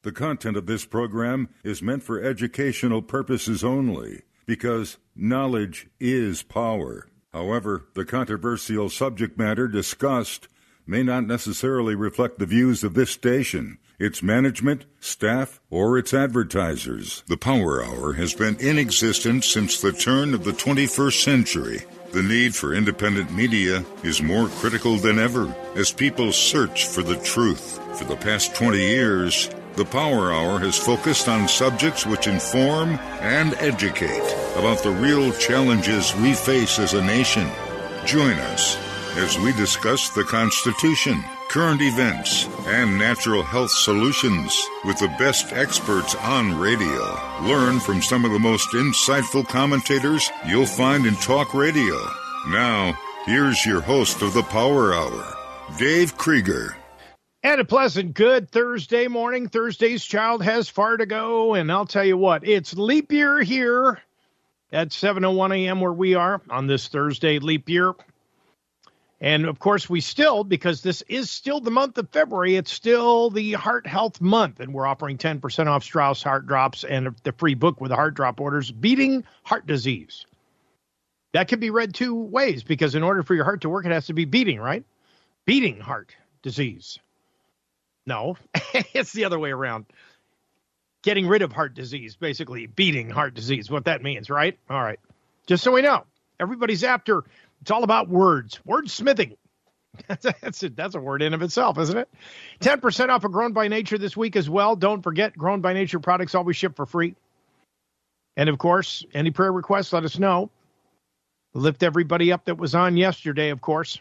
The content of this program is meant for educational purposes only, because knowledge is power. However, the controversial subject matter discussed may not necessarily reflect the views of this station, its management, staff, or its advertisers. The Power Hour has been in existence since the turn of the 21st century. The need for independent media is more critical than ever as people search for the truth. For the past 20 years, the Power Hour has focused on subjects which inform and educate about the real challenges we face as a nation. Join us as we discuss the Constitution, current events, and natural health solutions with the best experts on radio. Learn from some of the most insightful commentators you'll find in talk radio. Now, here's your host of the Power Hour, Dave Krieger. And a pleasant, good Thursday morning. Thursday's child has far to go, and I'll tell you what, it's leap year here at 7:01 a.m. where we are on this Thursday leap year. And, of course, we still, because this is still the month of February, it's still the Heart Health Month, and we're offering 10% off Strauss Heart Drops and the free book with the heart drop orders, Beating Heart Disease. That can be read two ways, because in order for your heart to work, it has to be beating, right? Beating heart disease. No, it's the other way around. Getting rid of heart disease, basically beating heart disease, what that means, right? All right. Just so we know, everybody's after... It's all about words. Wordsmithing. That's a word in of itself, isn't it? 10% off of Grown by Nature this week as well. Don't forget, Grown by Nature products always ship for free. And, of course, any prayer requests, let us know. Lift everybody up that was on yesterday, of course.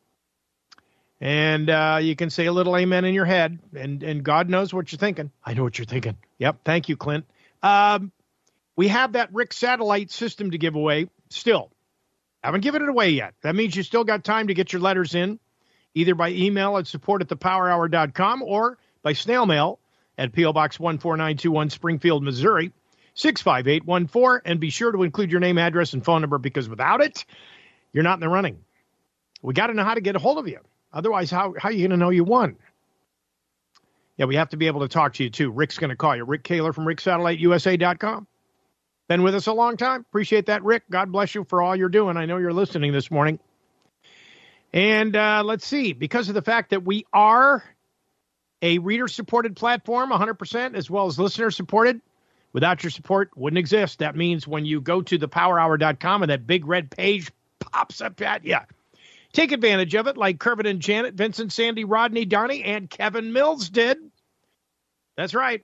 And you can say a little amen in your head, and God knows what you're thinking. I know what you're thinking. Yep, thank you, Clint. We have that Rick satellite system to give away still. Haven't given it away yet. That means you still got time to get your letters in, either by email at support@thepowerhour.com or by snail mail at P.O. Box 14921, Springfield, Missouri, 65814. And be sure to include your name, address, and phone number, because without it, you're not in the running. We got to know how to get a hold of you. Otherwise, how are you going to know you won? Yeah, we have to be able to talk to you, too. Rick's going to call you. Rick Kaler from RickSatelliteUSA.com. Been with us a long time. Appreciate that, Rick. God bless you for all you're doing. I know you're listening this morning. And let's see. Because of the fact that we are a reader-supported platform, 100%, as well as listener-supported, without your support, wouldn't exist. That means when you go to thepowerhour.com and that big red page pops up at you, take advantage of it like Kervin and Janet, Vincent, Sandy, Rodney, Donnie, and Kevin Mills did. That's right.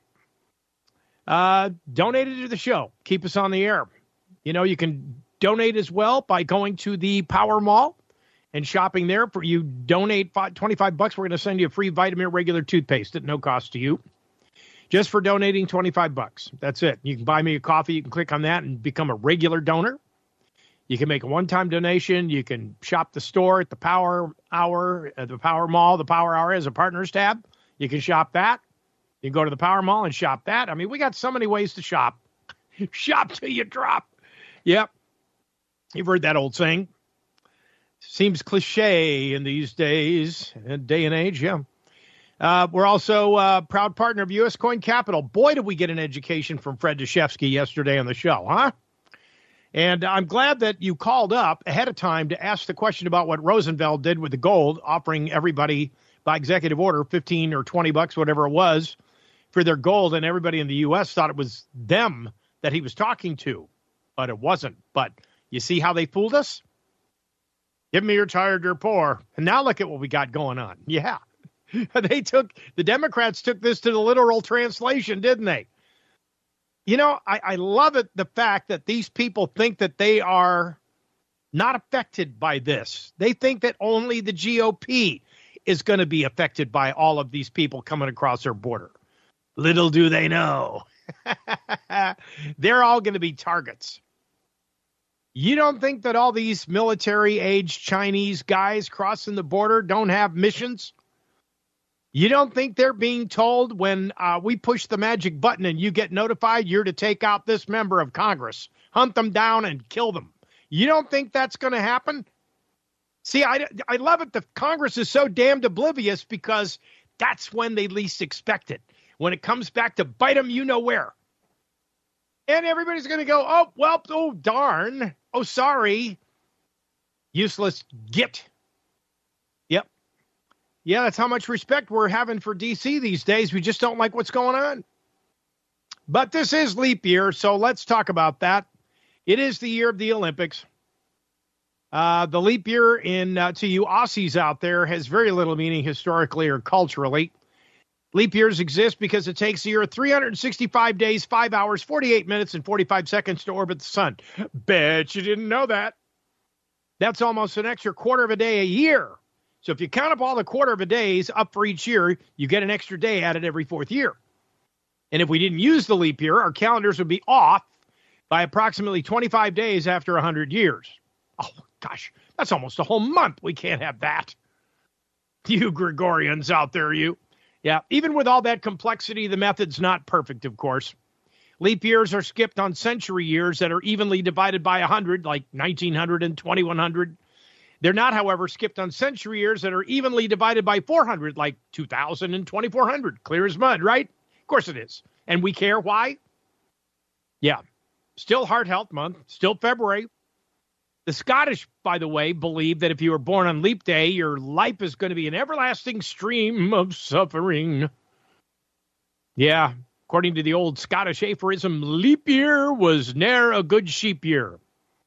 Donate it to the show. Keep us on the air. You know, you can donate as well by going to the Power Mall and shopping there. For you donate $25, we're going to send you a free Vitamin regular toothpaste at no cost to you. Just for donating $25. That's it. You can buy me a coffee. You can click on that and become a regular donor. You can make a one-time donation. You can shop the store at the Power Hour, the Power Mall. The Power Hour has a partners tab. You can shop that. You can go to the Power Mall and shop that. I mean, we got so many ways to shop. Shop till you drop. Yep. You've heard that old saying. Seems cliche in these days, day and age, yeah. We're also a proud partner of U.S. Coin Capital. Boy, did we get an education from Fred Deshefsky yesterday on the show, huh? And I'm glad that you called up ahead of time to ask the question about what Rosenfeld did with the gold, offering everybody by executive order $15 or $20, whatever it was, for their gold, and everybody in the U.S. thought it was them that he was talking to, but it wasn't. But you see how they fooled us? Give me your tired, you're poor. And now look at what we got going on. Yeah. The Democrats took this to the literal translation, didn't they? You know, I love it, the fact that these people think that they are not affected by this. They think that only the GOP is going to be affected by all of these people coming across their border. Little do they know. They're all going to be targets. You don't think that all these military-age Chinese guys crossing the border don't have missions? You don't think they're being told when we push the magic button and you get notified you're to take out this member of Congress, hunt them down and kill them? You don't think that's going to happen? See, I love it. The Congress is so damned oblivious because that's when they least expect it. when it comes back to bite them, you know where. And everybody's going to go, oh, well, oh, darn. Oh, sorry. Useless git. Yep. Yeah, that's how much respect we're having for D.C. these days. We just don't like what's going on. But this is leap year, so let's talk about that. It is the year of the Olympics. The leap year to you Aussies out there has very little meaning historically or culturally. Leap years exist because it takes a year 365 days, 5 hours, 48 minutes, and 45 seconds to orbit the sun. Bet you didn't know that. That's almost an extra quarter of a day a year. So if you count up all the quarter of a days up for each year, you get an extra day added every fourth year. And if we didn't use the leap year, our calendars would be off by approximately 25 days after 100 years. Oh, gosh, that's almost a whole month. We can't have that. You Gregorians out there, you. Yeah, even with all that complexity, the method's not perfect, of course. Leap years are skipped on century years that are evenly divided by 100, like 1900 and 2100. They're not, however, skipped on century years that are evenly divided by 400, like 2000 and 2400. Clear as mud, right? Of course it is. And we care why? Yeah. Still Heart Health Month, still February. The Scottish, by the way, believe that if you were born on Leap Day, your life is going to be an everlasting stream of suffering. Yeah, according to the old Scottish aphorism, leap year was ne'er a good sheep year.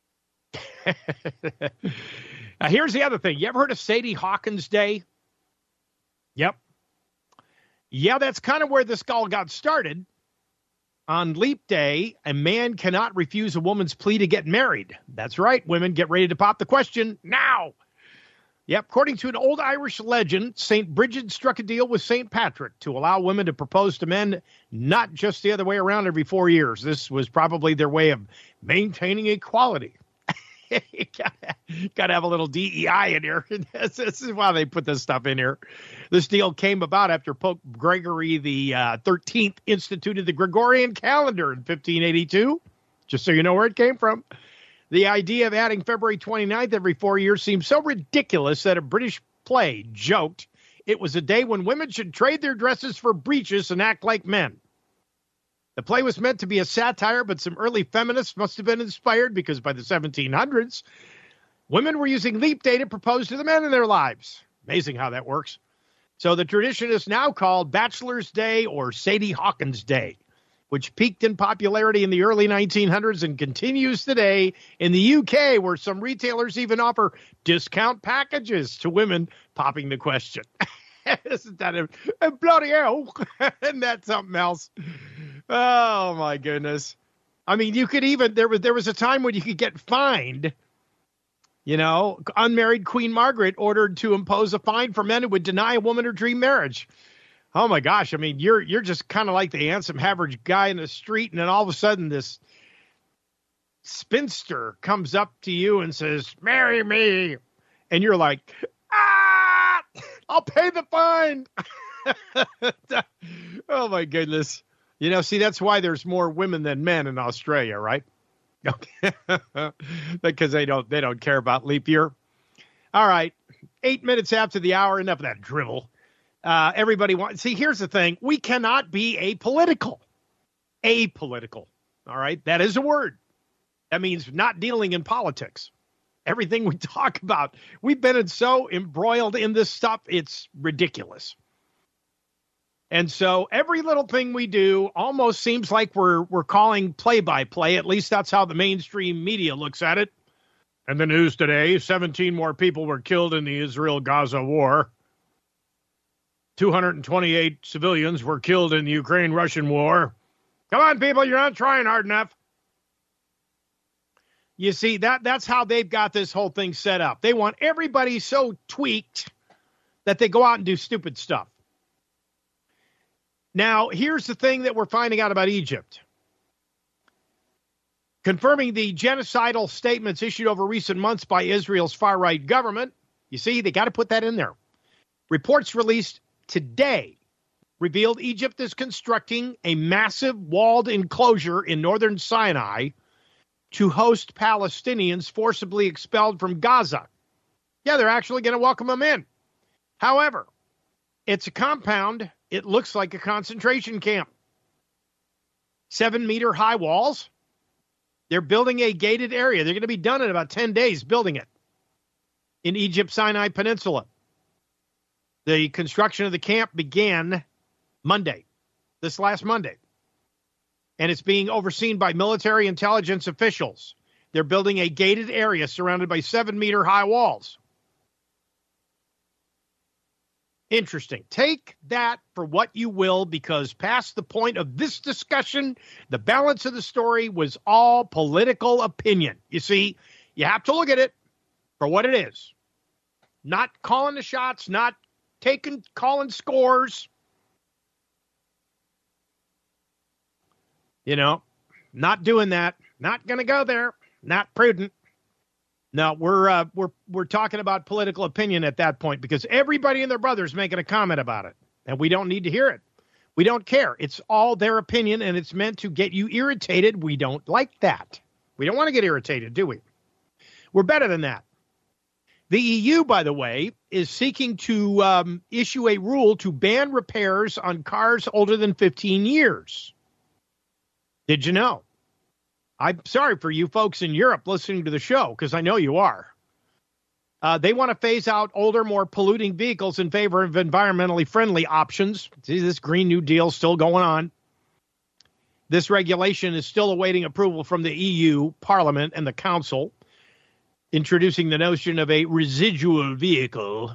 Now, here's the other thing. You ever heard of Sadie Hawkins Day? Yep. Yeah, that's kind of where this all got started. On Leap Day, a man cannot refuse a woman's plea to get married. That's right, women, get ready to pop the question now. Yep, according to an old Irish legend, St. Bridget struck a deal with St. Patrick to allow women to propose to men, not just the other way around every 4 years. This was probably their way of maintaining equality. You gotta have a little DEI in here. This is why they put this stuff in here. This deal came about after Pope Gregory the 13th instituted the Gregorian calendar in 1582, just so you know where it came from. The idea of adding February 29th every 4 years seemed so ridiculous that a British play joked it was a day when women should trade their dresses for breeches and act like men. The play was meant to be a satire, but some early feminists must have been inspired because by the 1700s, women were using Leap Day to propose to the men in their lives. Amazing how that works. So the tradition is now called Bachelor's Day or Sadie Hawkins Day, which peaked in popularity in the early 1900s and continues today in the UK, where some retailers even offer discount packages to women popping the question. Isn't that a bloody hell? Isn't that something else? Oh, my goodness. I mean, you could even, there was a time when you could get fined. You know, unmarried Queen Margaret ordered to impose a fine for men who would deny a woman her dream marriage. Oh, my gosh. I mean, you're just kind of like the handsome average guy in the street, and then all of a sudden this spinster comes up to you and says, marry me. And you're like, I'll pay the fine. Oh, my goodness. You know, see, that's why there's more women than men in Australia, right? Because they don't care about leap year. All right. 8 minutes after the hour, enough of that drivel. Everybody wants, see, here's the thing. We cannot be apolitical. Apolitical. All right. That is a word. That means not dealing in politics. Everything we talk about, we've been so embroiled in this stuff, it's ridiculous. And so every little thing we do almost seems like we're calling play-by-play. At least that's how the mainstream media looks at it. And the news today, 17 more people were killed in the Israel-Gaza war. 228 civilians were killed in the Ukraine-Russian war. Come on, people, you're not trying hard enough. You see, that's how they've got this whole thing set up. They want everybody so tweaked that they go out and do stupid stuff. Now, here's the thing that we're finding out about Egypt. Confirming the genocidal statements issued over recent months by Israel's far-right government. You see, they got to put that in there. Reports released today revealed Egypt is constructing a massive walled enclosure in northern Sinai to host Palestinians forcibly expelled from Gaza. Yeah, they're actually going to welcome them in. However, It's a compound. It looks like a concentration camp. 7-meter high walls. They're building a gated area. They're going to be done in about 10 days building it in Egypt's Sinai Peninsula. The construction of the camp began this last Monday. And it's being overseen by military intelligence officials. They're building a gated area surrounded by 7-meter high walls. Interesting. Take that for what you will, because past the point of this discussion, the balance of the story was all political opinion. You see, you have to look at it for what it is. Not calling the shots, not calling scores. You know, not doing that. Not going to go there. Not prudent. No, we're talking about political opinion at that point, because everybody and their brother's making a comment about it, and we don't need to hear it. We don't care. It's all their opinion, and it's meant to get you irritated. We don't like that. We don't want to get irritated, do we? We're better than that. The EU, by the way, is seeking to issue a rule to ban repairs on cars older than 15 years. Did you know? I'm sorry for you folks in Europe listening to the show, because I know you are. They want to phase out older, more polluting vehicles in favor of environmentally friendly options. See, this Green New Deal still going on. This regulation is still awaiting approval from the EU Parliament and the Council, introducing the notion of a residual vehicle.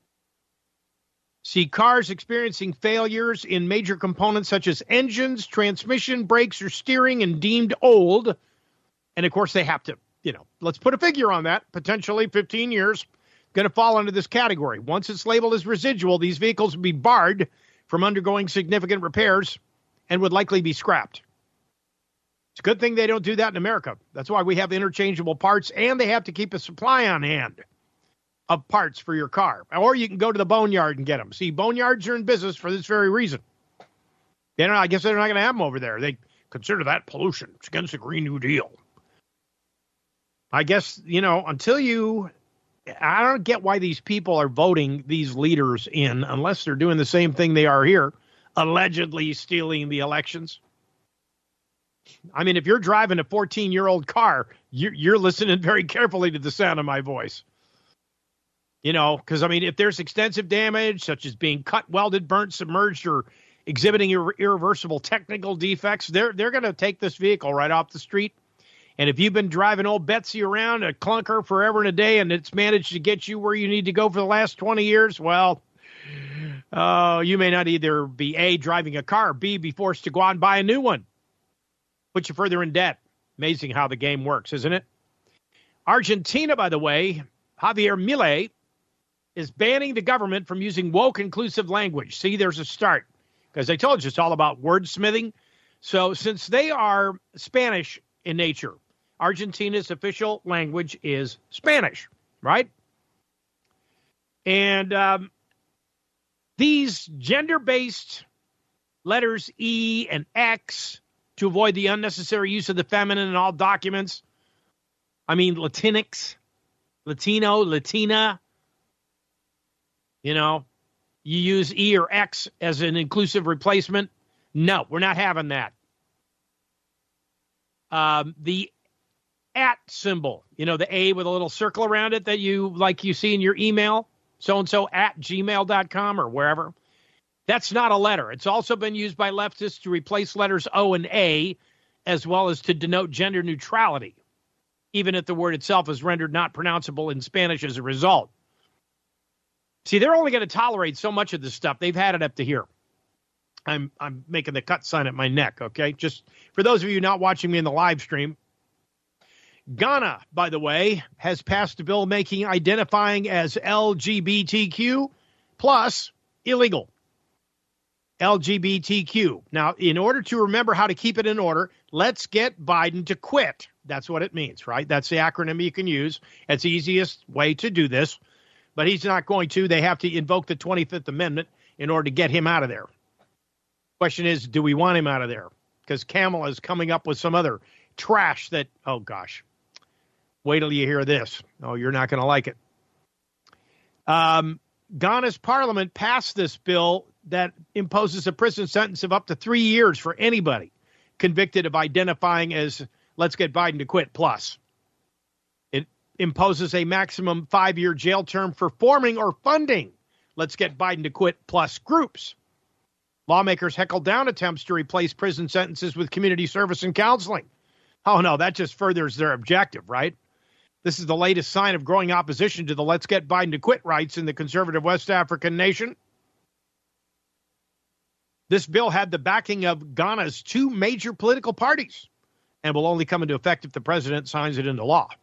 See, cars experiencing failures in major components such as engines, transmission, brakes, or steering and deemed old. And, of course, they have to, let's put a figure on that. Potentially 15 years, going to fall under this category. Once it's labeled as residual, these vehicles would be barred from undergoing significant repairs and would likely be scrapped. It's a good thing they don't do that in America. That's why we have interchangeable parts, and they have to keep a supply on hand of parts for your car. Or you can go to the boneyard and get them. See, boneyards are in business for this very reason. I guess they're not going to have them over there. They consider that pollution. It's against the Green New Deal. I guess, I don't get why these people are voting these leaders in unless they're doing the same thing they are here, allegedly stealing the elections. I mean, if you're driving a 14-year-old car, you're listening very carefully to the sound of my voice. Because, if there's extensive damage, such as being cut, welded, burnt, submerged, or exhibiting irreversible technical defects, they're going to take this vehicle right off the street. And if you've been driving old Betsy around, a clunker forever and a day, and it's managed to get you where you need to go for the last 20 years, well, you may not either be A, driving a car, or B, be forced to go out and buy a new one. Put you further in debt. Amazing how the game works, isn't it? Argentina, by the way, Javier Milei is banning the government from using woke inclusive language. See, there's a start. Because I told you it's all about wordsmithing. So since they are Spanish in nature, Argentina's official language is Spanish, right? And these gender-based letters E and X to avoid the unnecessary use of the feminine in all documents. Latinx, Latino, Latina. You use E or X as an inclusive replacement. No, we're not having that. The @ symbol, the A with a little circle around it that you see in your email, so-and-so @gmail.com or wherever. That's not a letter. It's also been used by leftists to replace letters O and A, as well as to denote gender neutrality, even if the word itself is rendered not pronounceable in Spanish as a result. See, they're only going to tolerate so much of this stuff. They've had it up to here. I'm making the cut sign at my neck, okay? Just for those of you not watching me in the live stream. Ghana, by the way, has passed a bill making identifying as LGBTQ plus illegal. LGBTQ. Now, in order to remember how to keep it in order, let's get Biden to quit. That's what it means, right? That's the acronym you can use. It's the easiest way to do this. But he's not going to. They have to invoke the 25th Amendment in order to get him out of there. Question is, do we want him out of there? Because Kamala is coming up with some other trash that, oh gosh, wait till you hear this. Oh, you're not going to like it. Ghana's parliament passed this bill that imposes a prison sentence of up to 3 years for anybody convicted of identifying as Let's Get Biden to Quit Plus. It imposes a maximum 5-year jail term for forming or funding Let's Get Biden to Quit Plus groups. Lawmakers heckled down attempts to replace prison sentences with community service and counseling. Oh, no, that just furthers their objective, right? This is the latest sign of growing opposition to the Let's Get Biden to Quit rights in the conservative West African nation. This bill had the backing of Ghana's 2 major political parties and will only come into effect if the president signs it into law.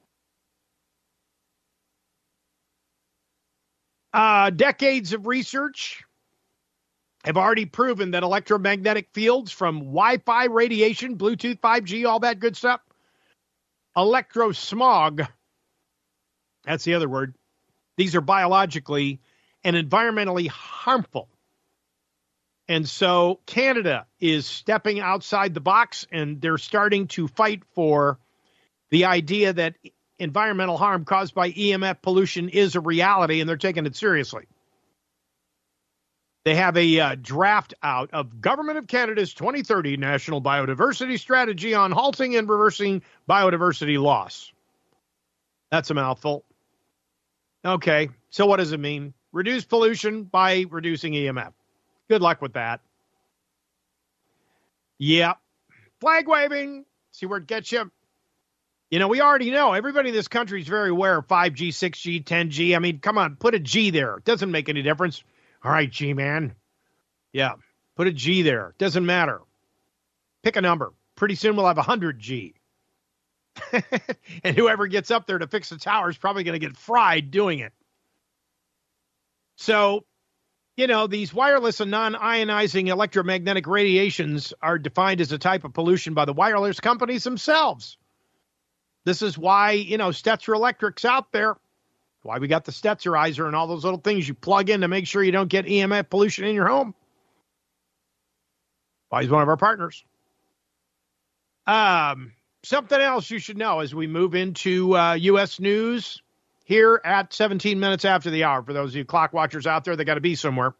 Decades of research have already proven that electromagnetic fields from Wi-Fi radiation, Bluetooth, 5G, all that good stuff, electrosmog, that's the other word, these are biologically and environmentally harmful. And so Canada is stepping outside the box, and they're starting to fight for the idea that environmental harm caused by EMF pollution is a reality, and they're taking it seriously. They have a draft out of Government of Canada's 2030 National Biodiversity Strategy on halting and reversing biodiversity loss. That's a mouthful. Okay, so what does it mean? Reduce pollution by reducing EMF. Good luck with that. Yep. Flag waving. See where it gets you? You know, we already know. Everybody in this country is very aware of 5G, 6G, 10G. I mean, come on, put a G there. It doesn't make any difference. All right, G-man. Yeah, put a G there. Doesn't matter. Pick a number. Pretty soon we'll have 100G. And whoever gets up there to fix the tower is probably going to get fried doing it. So, you know, these wireless and non-ionizing electromagnetic radiations are defined as a type of pollution by the wireless companies themselves. This is why, you know, Stetzer Electric's out there. Why we got the Stetzerizer and all those little things you plug in to make sure you don't get EMF pollution in your home. Why he's one of our partners. Something else you should know as we move into U.S. news here at 17 minutes after the hour. For those of you clock watchers out there, they got to be somewhere.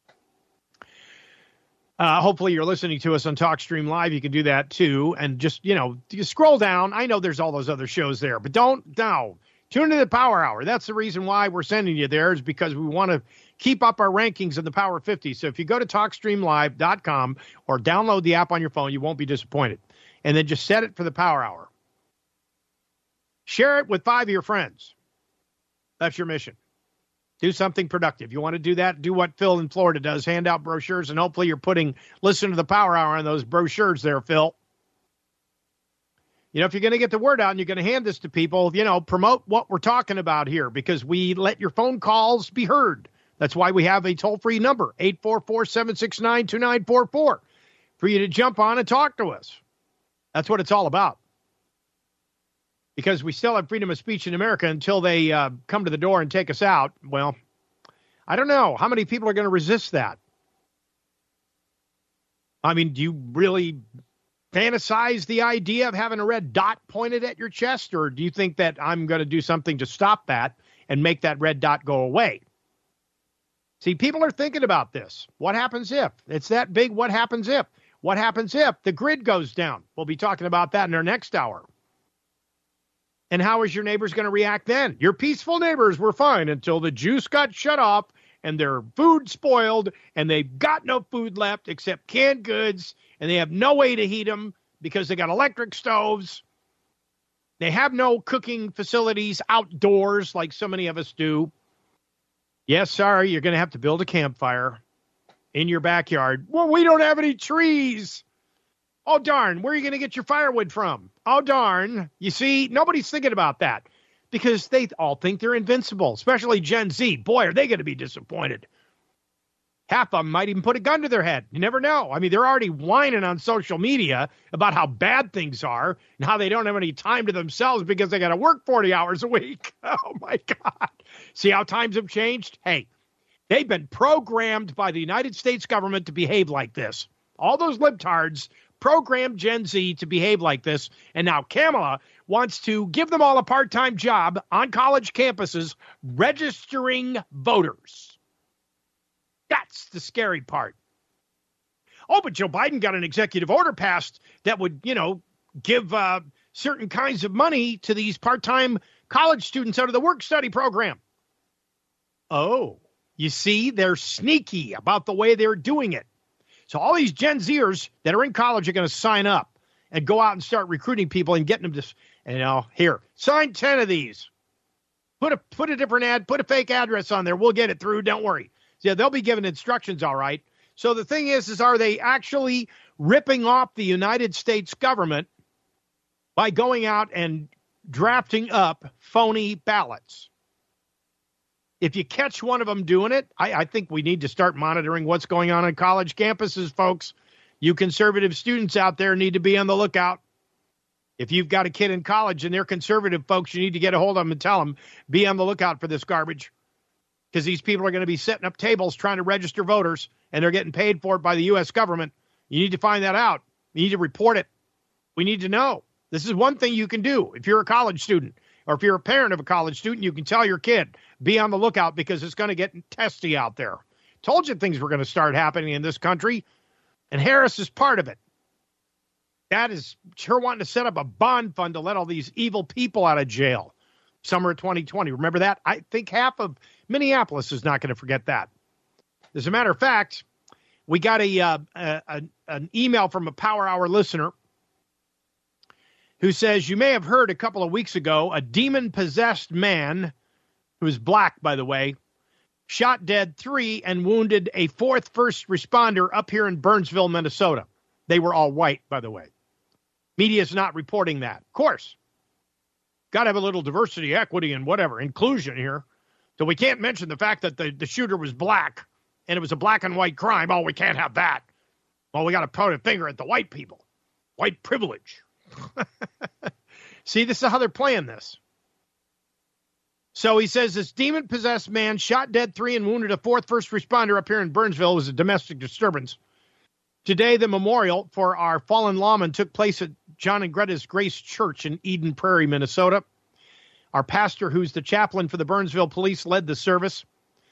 Hopefully you're listening to us on TalkStream Live. You can do that too. And just, you know, you scroll down. I know there's all those other shows there, but tune into the Power Hour. That's the reason why we're sending you there, is because we want to keep up our rankings in the Power 50. So if you go to TalkStreamLive.com or download the app on your phone, you won't be disappointed. And then just set it for the Power Hour. Share it with 5 of your friends. That's your mission. Do something productive. You want to do that? Do what Phil in Florida does. Hand out brochures, and hopefully you're listen to the Power Hour on those brochures there, Phil. You know, if you're going to get the word out and you're going to hand this to people, you know, promote what we're talking about here, because we let your phone calls be heard. That's why we have a toll-free number, 844-769-2944, for you to jump on and talk to us. That's what it's all about. Because we still have freedom of speech in America until they come to the door and take us out. Well, I don't know. How many people are going to resist that? I mean, do you really fantasize the idea of having a red dot pointed at your chest, or do you think that I'm going to do something to stop that and make that red dot go away? See, people are thinking about this. What happens if? It's that big. What happens if? What happens if the grid goes down? We'll be talking about that in our next hour. And how is your neighbors going to react then? Your peaceful neighbors were fine until the juice got shut off and their food spoiled and they've got no food left except canned goods, and they have no way to heat them because they got electric stoves. They have no cooking facilities outdoors like so many of us do. Yes, sorry, you're going to have to build a campfire in your backyard. Well, we don't have any trees. Oh, darn, where are you going to get your firewood from? Oh, darn. You see, nobody's thinking about that because they all think they're invincible, especially Gen Z. Boy, are they going to be disappointed. Half of them might even put a gun to their head. You never know. I mean, they're already whining on social media about how bad things are and how they don't have any time to themselves because they got to work 40 hours a week. Oh, my God. See how times have changed? Hey, they've been programmed by the United States government to behave like this. All those libtards program Gen Z to behave like this. And now Kamala wants to give them all a part-time job on college campuses registering voters. That's the scary part. Oh, but Joe Biden got an executive order passed that would, give certain kinds of money to these part-time college students out of the work-study program. Oh, you see, they're sneaky about the way they're doing it. So all these Gen Zers that are in college are going to sign up and go out and start recruiting people and getting them to, here, sign 10 of these. Put a different ad, put a fake address on there. We'll get it through. Don't worry. Yeah, they'll be given instructions, all right. So the thing is are they actually ripping off the United States government by going out and drafting up phony ballots? If you catch one of them doing it, I think we need to start monitoring what's going on college campuses, folks. You conservative students out there need to be on the lookout. If you've got a kid in college and they're conservative folks, you need to get a hold of them and tell them, be on the lookout for this garbage. Because these people are going to be setting up tables trying to register voters, and they're getting paid for it by the U.S. government. You need to find that out. You need to report it. We need to know. This is one thing you can do if you're a college student, or if you're a parent of a college student, you can tell your kid, be on the lookout because it's going to get testy out there. Told you things were going to start happening in this country, and Harris is part of it. That is sure wanting to set up a bond fund to let all these evil people out of jail. Summer of 2020. Remember that? I think half of Minneapolis is not going to forget that. As a matter of fact, we got an email from a Power Hour listener who says, you may have heard a couple of weeks ago, a demon-possessed man, who is black, by the way, shot dead 3 and wounded a 4th first responder up here in Burnsville, Minnesota. They were all white, by the way. Media is not reporting that. Of course. Got to have a little diversity, equity, and whatever, inclusion here. So we can't mention the fact that the shooter was black and it was a black and white crime. Oh, we can't have that. Well, we got to point a finger at the white people. White privilege. See, this is how they're playing this. So he says this demon-possessed man shot dead 3 and wounded a 4th first responder up here in Burnsville. It was a domestic disturbance. Today, the memorial for our fallen lawman took place at John and Greta's Grace Church in Eden Prairie, Minnesota. Our pastor, who's the chaplain for the Burnsville police, led the service.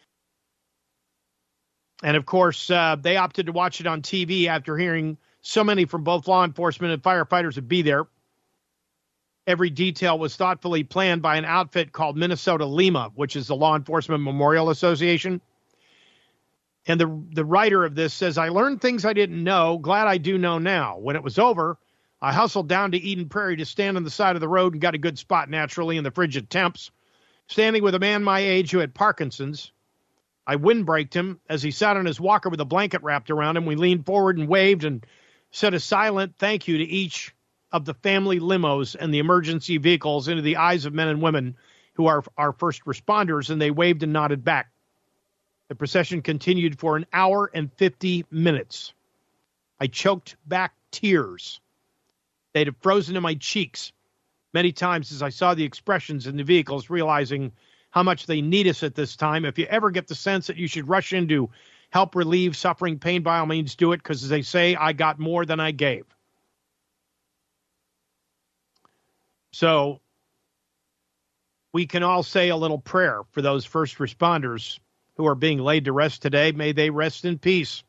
And, of course, they opted to watch it on TV after hearing so many from both law enforcement and firefighters would be there. Every detail was thoughtfully planned by an outfit called Minnesota Lima, which is the Law Enforcement Memorial Association. And the writer of this says, I learned things I didn't know. Glad I do know now. When it was over, I hustled down to Eden Prairie to stand on the side of the road and got a good spot naturally in the frigid temps. Standing with a man my age who had Parkinson's, I windbraked him as he sat on his walker with a blanket wrapped around him. We leaned forward and waved and said a silent thank you to each of the family limos and the emergency vehicles into the eyes of men and women who are our first responders, and they waved and nodded back. The procession continued for 1 hour and 50 minutes. I choked back tears. They'd have frozen in my cheeks many times as I saw the expressions in the vehicles, realizing how much they need us at this time. If you ever get the sense that you should rush in to help relieve suffering pain, by all means do it, because as they say, I got more than I gave. So we can all say a little prayer for those first responders who are being laid to rest today. May they rest in peace.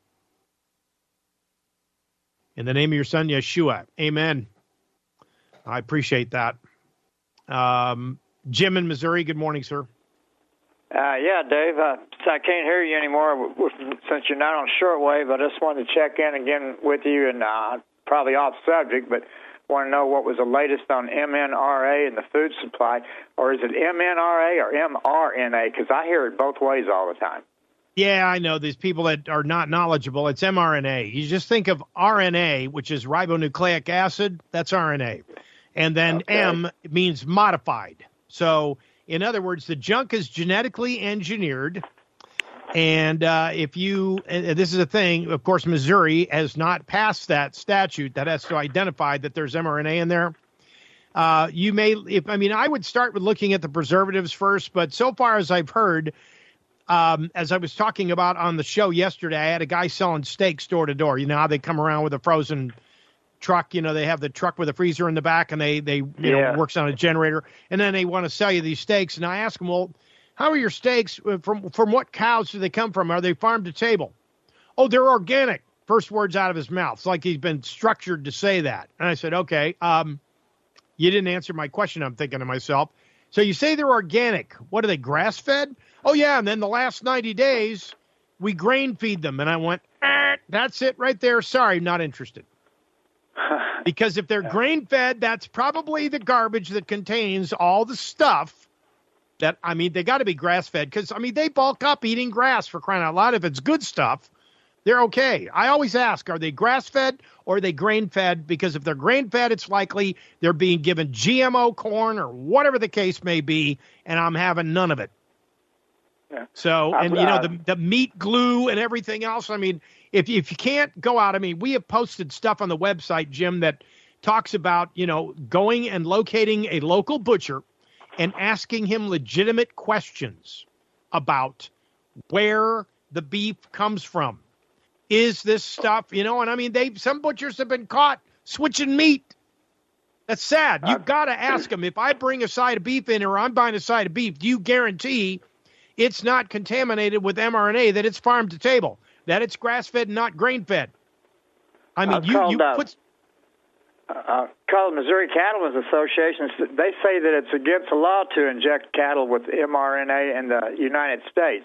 In the name of your son, Yeshua. Amen. I appreciate that. Jim in Missouri, good morning, sir. Yeah, Dave, I can't hear you anymore since you're not on shortwave. I just wanted to check in again with you, and probably off subject, but want to know what was the latest on MNRA and the food supply, or is it MNRA or mRNA? Because I hear it both ways all the time. Yeah, I know. There's people that are not knowledgeable. It's mRNA. You just think of RNA, which is ribonucleic acid. That's RNA. And then okay. M means modified. So, in other words, the junk is genetically engineered. And if you, and this is a thing, of course, Missouri has not passed that statute that has to identify that there's mRNA in there. You may, I would start with looking at the preservatives first, but so far as I've heard, as I was talking about on the show yesterday, I had a guy selling steaks door to door. You know how they come around with a frozen truck. They have the truck with a freezer in the back, and they works on a generator, and then they want to sell you these steaks. And I ask them, well, how are your steaks? From what cows do they come from? Are they farm to table? Oh, they're organic. First words out of his mouth. It's like he's been structured to say that. And I said, okay, you didn't answer my question, I'm thinking to myself. So you say they're organic. What are they, grass-fed? Oh, yeah, and then the last 90 days, we grain feed them. And I went, that's it right there. Sorry, not interested. Because if they're grain-fed, that's probably the garbage that contains all the stuff that, they got to be grass-fed. Because, they bulk up eating grass, for crying out loud. If it's good stuff, they're okay. I always ask, are they grass-fed or are they grain-fed? Because if they're grain-fed, it's likely they're being given GMO corn or whatever the case may be, and I'm having none of it. Yeah. So, and the meat glue and everything else. If you can't go out, we have posted stuff on the website, Jim, that talks about, going and locating a local butcher and asking him legitimate questions about where the beef comes from. Is this stuff, and some butchers have been caught switching meat. That's sad. You've got to ask them, if I bring a side of beef in or I'm buying a side of beef, do you guarantee it's not contaminated with mRNA, that it's farm to table, that it's grass-fed, not grain-fed? Call the Missouri Cattlemen's Association. They say that it's against the law to inject cattle with mRNA in the United States.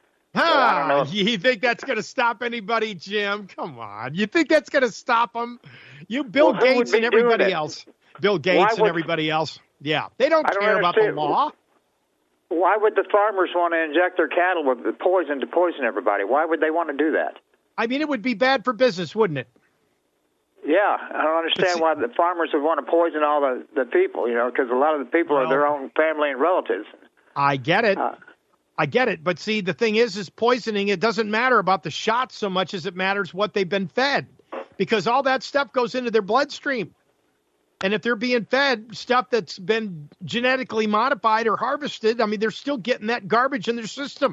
You think that's going to stop anybody, Jim? Come on. You think that's going to stop them? Bill Gates and everybody else. Bill Gates and everybody else. Yeah. They don't care about the law. Why would the farmers want to inject their cattle with the poison to poison everybody? Why would they want to do that? It would be bad for business, wouldn't it? Yeah. I don't understand why the farmers would want to poison all the people, because a lot of the people are their own family and relatives. I get it. I get it. But see, the thing is poisoning, it doesn't matter about the shots so much as it matters what they've been fed, because all that stuff goes into their bloodstream. And if they're being fed stuff that's been genetically modified or harvested, they're still getting that garbage in their system.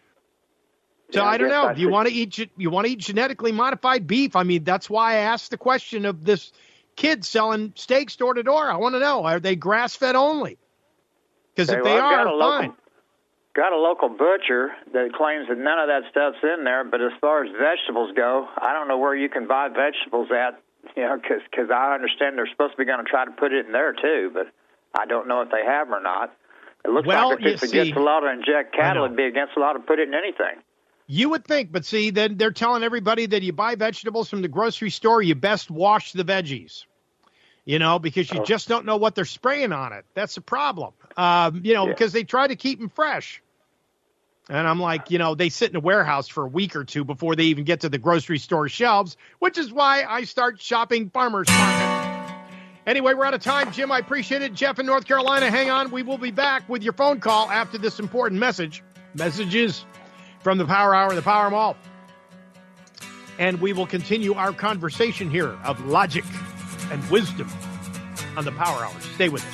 So I don't know. You want to eat genetically modified beef? That's why I asked the question of this kid selling steaks door to door. I want to know, are they grass-fed only? Because if they are, fine. Got a local butcher that claims that none of that stuff's in there, but as far as vegetables go, I don't know where you can buy vegetables at, because I understand they're supposed to be going to try to put it in there too, but I don't know if they have or not. It looks like if it's against the law to inject cattle, it'd be against the law to put it in anything. You would think, but see, then they're telling everybody that you buy vegetables from the grocery store, you best wash the veggies, because you just don't know what they're spraying on it. That's the problem, because they try to keep them fresh. And I'm like, they sit in a warehouse for a week or two before they even get to the grocery store shelves, which is why I start shopping farmers market. Anyway, we're out of time. Jim, I appreciate it. Jeff in North Carolina, hang on. We will be back with your phone call after this important messages from the Power Hour, the Power Mall. And we will continue our conversation here of logic and wisdom on the Power Hour. Stay with us.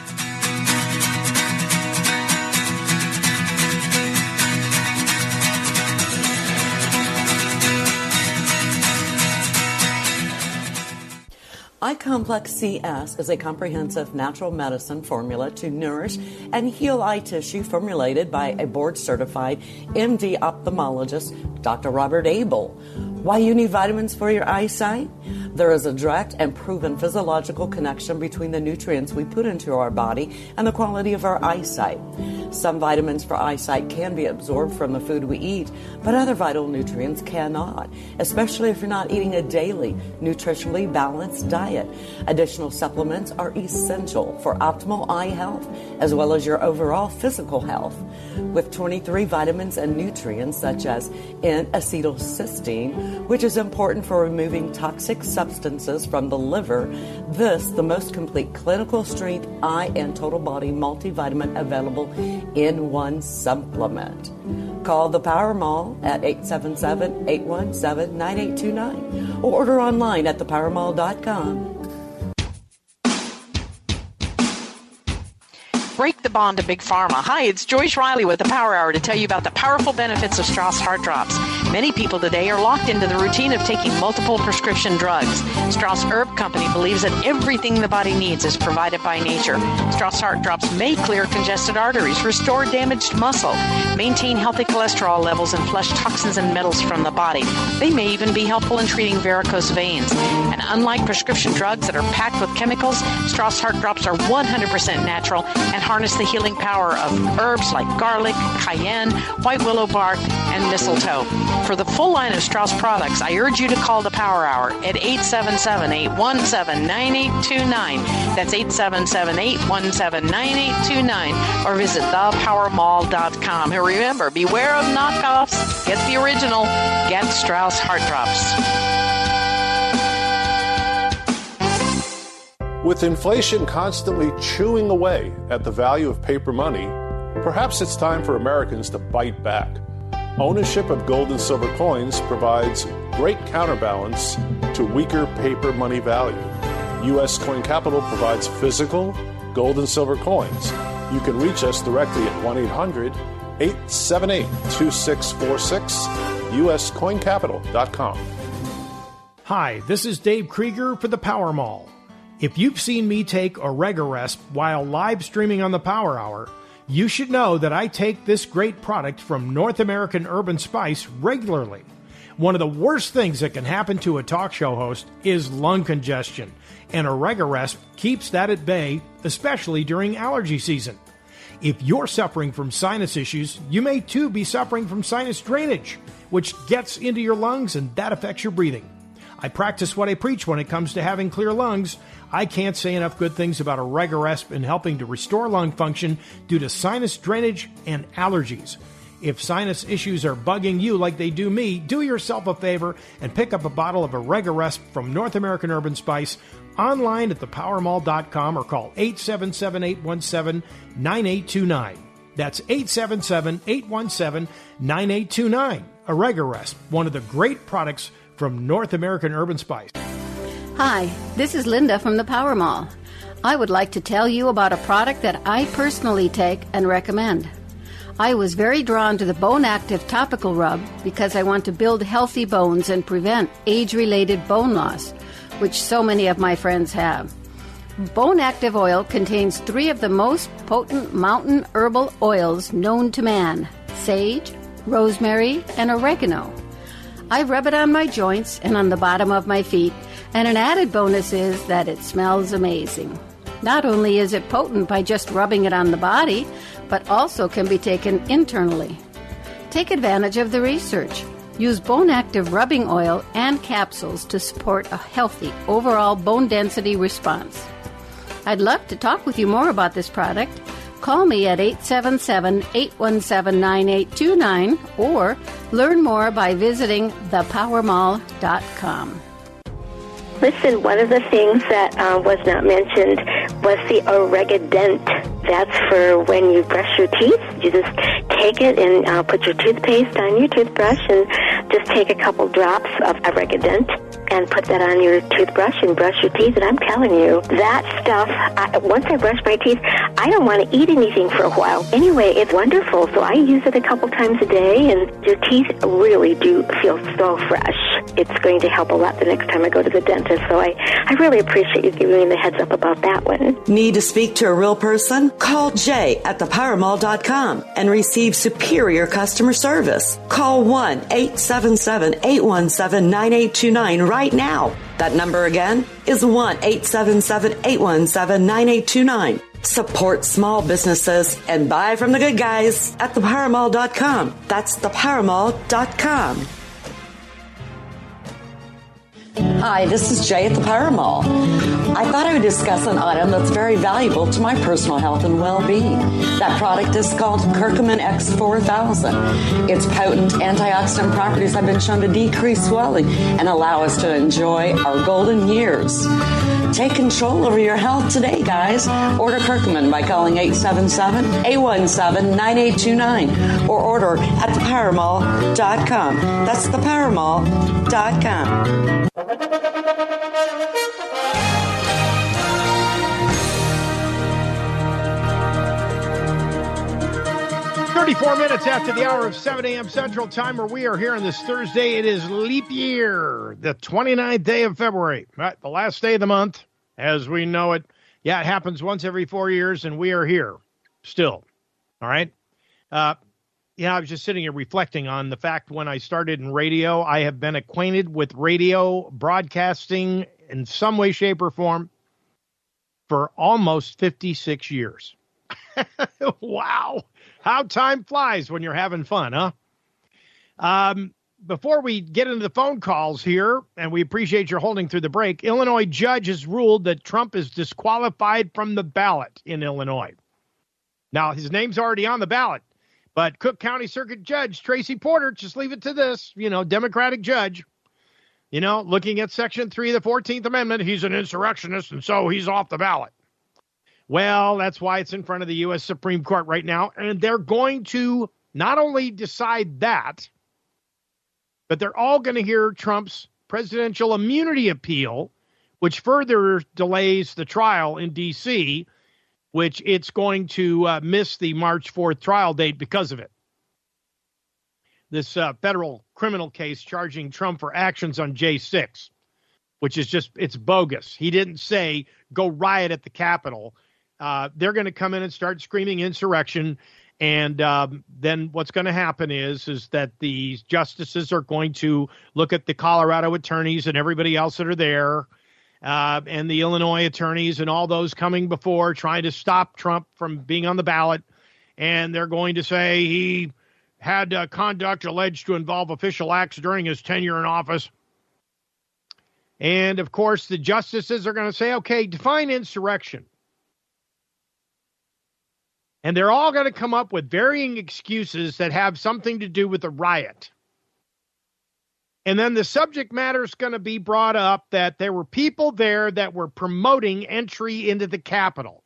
iComplex CS is a comprehensive natural medicine formula to nourish and heal eye tissue formulated by a board-certified MD ophthalmologist, Dr. Robert Abel. Why you need vitamins for your eyesight? There is a direct and proven physiological connection between the nutrients we put into our body and the quality of our eyesight. Some vitamins for eyesight can be absorbed from the food we eat, but other vital nutrients cannot, especially if you're not eating a daily, nutritionally balanced diet. Additional supplements are essential for optimal eye health, as well as your overall physical health. With 23 vitamins and nutrients such as N-acetylcysteine, which is important for removing toxic substances from the liver, this, the most complete clinical strength eye and total body multivitamin available in one supplement. Call the Power Mall at 877-817-9829 or order online at thepowermall.com. Break the bond to Big Pharma. Hi, it's Joyce Riley with the Power Hour to tell you about the powerful benefits of Strauss Heart Drops. Many people today are locked into the routine of taking multiple prescription drugs. Strauss Herb Company believes that everything the body needs is provided by nature. Strauss Heart Drops may clear congested arteries, restore damaged muscle, maintain healthy cholesterol levels, and flush toxins and metals from the body. They may even be helpful in treating varicose veins. And unlike prescription drugs that are packed with chemicals, Strauss Heart Drops are 100% natural and harness the healing power of herbs like garlic, cayenne, white willow bark, and mistletoe. For the full line of Strauss products, I urge you to call the Power Hour at 877-817-9829. That's 877-817-9829. Or visit thepowermall.com. And remember, beware of knockoffs. Get the original. Get Strauss Heart Drops. With inflation constantly chewing away at the value of paper money, perhaps it's time for Americans to bite back. Ownership of gold and silver coins provides great counterbalance to weaker paper money value. U.S. Coin Capital provides physical gold and silver coins. You can reach us directly at 1-800-878-2646, uscoincapital.com. Hi, this is Dave Krieger for the Power Mall. If you've seen me take Oregaresp while live streaming on the Power Hour, you should know that I take this great product from North American Herb & Spice regularly. One of the worst things that can happen to a talk show host is lung congestion, and Oregaresp keeps that at bay, especially during allergy season. If you're suffering from sinus issues, you may too be suffering from sinus drainage, which gets into your lungs and that affects your breathing. I practice what I preach when it comes to having clear lungs. I can't say enough good things about Oregaresp in helping to restore lung function due to sinus drainage and allergies. If sinus issues are bugging you like they do me, do yourself a favor and pick up a bottle of Oregaresp from North American Herb & Spice online at thepowermall.com or call 877-817-9829. That's 877-817-9829. Oregaresp, one of the great products from North American Herb & Spice. Hi, this is Linda from the Power Mall. I would like to tell you about a product that I personally take and recommend. I was very drawn to the Bone Active Topical Rub because I want to build healthy bones and prevent age-related bone loss, which so many of my friends have. Bone Active Oil contains 3 of the most potent mountain herbal oils known to man: sage, rosemary, and oregano. I rub it on my joints and on the bottom of my feet, and an added bonus is that it smells amazing. Not only is it potent by just rubbing it on the body, but also can be taken internally. Take advantage of the research. Use Bone Active rubbing oil and capsules to support a healthy overall bone density response. I'd love to talk with you more about this product. Call me at 877-817-9829 or learn more by visiting thepowermall.com. Listen, one of the things that was not mentioned was the Oregadent. That's for when you brush your teeth. You just take it and put your toothpaste on your toothbrush and just take a couple drops of Oregadent and put that on your toothbrush and brush your teeth. And I'm telling you, that stuff, once I brush my teeth, I don't want to eat anything for a while. Anyway, it's wonderful. So I use it a couple times a day, and your teeth really do feel so fresh. It's going to help a lot the next time I go to the dentist. So I really appreciate you giving me the heads up about that one. Need to speak to a real person? Call Jay at thepowermall.com and receive superior customer service. Call 1-877-817-9829 right now. That number again is 1-877-817-9829. Support small businesses and buy from the good guys at thepowermall.com. That's thepowermall.com. Hi, this is Jay at the Power Mall. I thought I would discuss an item that's very valuable to my personal health and well-being. That product is called Curcumin X4000. Its potent antioxidant properties have been shown to decrease swelling and allow us to enjoy our golden years. Take control over your health today, guys. Order Curcumin by calling 877-817-9829 or order at thepowermall.com. That's thepowermall.com. 34 minutes after the hour of 7 a.m. Central Time, where we are here on this Thursday. It is leap year, the 29th day of February, right? The last day of the month, as we know it. Yeah, it happens once every 4 years, and we are here still. All right? I was just sitting here reflecting on the fact when I started in radio, I have been acquainted with radio broadcasting in some way, shape, or form for almost 56 years. Wow. How time flies when you're having fun, huh? Before we get into the phone calls here, and we appreciate your holding through the break, Illinois judge has ruled that Trump is disqualified from the ballot in Illinois. Now, his name's already on the ballot, but Cook County Circuit Judge Tracy Porter, just leave it to this, Democratic judge, looking at Section 3 of the 14th Amendment, he's an insurrectionist, and so he's off the ballot. Well, that's why it's in front of the U.S. Supreme Court right now, and they're going to not only decide that, but they're all going to hear Trump's presidential immunity appeal, which further delays the trial in D.C., which it's going to miss the March 4th trial date because of it. This federal criminal case charging Trump for actions on J6, which is it's bogus. He didn't say, go riot at the Capitol. They're going to come in and start screaming insurrection. And then what's going to happen is that the justices are going to look at the Colorado attorneys and everybody else that are there, and the Illinois attorneys and all those coming before trying to stop Trump from being on the ballot. And they're going to say he had conduct alleged to involve official acts during his tenure in office. And, of course, the justices are going to say, okay, define insurrection. And they're all going to come up with varying excuses that have something to do with the riot. And then the subject matter is going to be brought up that there were people there that were promoting entry into the Capitol.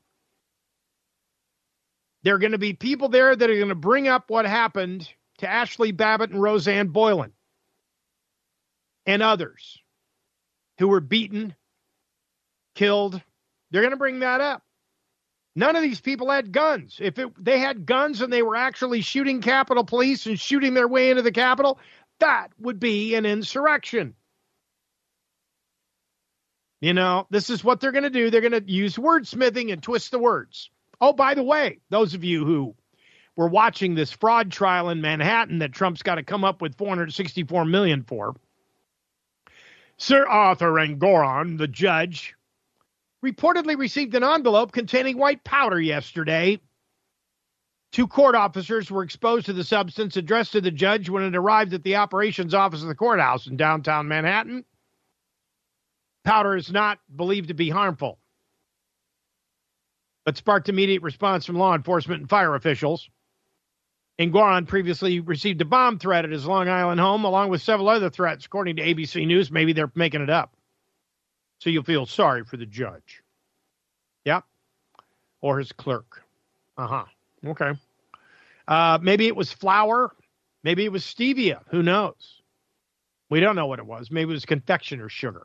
There are going to be people there that are going to bring up what happened to Ashley Babbitt and Roseanne Boylan and others who were beaten, killed. They're going to bring that up. None of these people had guns. If they had guns and they were actually shooting Capitol Police and shooting their way into the Capitol, that would be an insurrection. This is what they're going to do. They're going to use wordsmithing and twist the words. Oh, by the way, those of you who were watching this fraud trial in Manhattan that Trump's got to come up with $464 million for, Sir Arthur Engoron, the judge, reportedly received an envelope containing white powder yesterday. 2 court officers were exposed to the substance addressed to the judge when it arrived at the operations office of the courthouse in downtown Manhattan. Powder is not believed to be harmful, but sparked immediate response from law enforcement and fire officials. Engoron previously received a bomb threat at his Long Island home, along with several other threats, according to ABC News. Maybe they're making it up. So you'll feel sorry for the judge. Yep. Or his clerk. Okay. Maybe it was flour. Maybe it was stevia. Who knows? We don't know what it was. Maybe it was confectioner's sugar.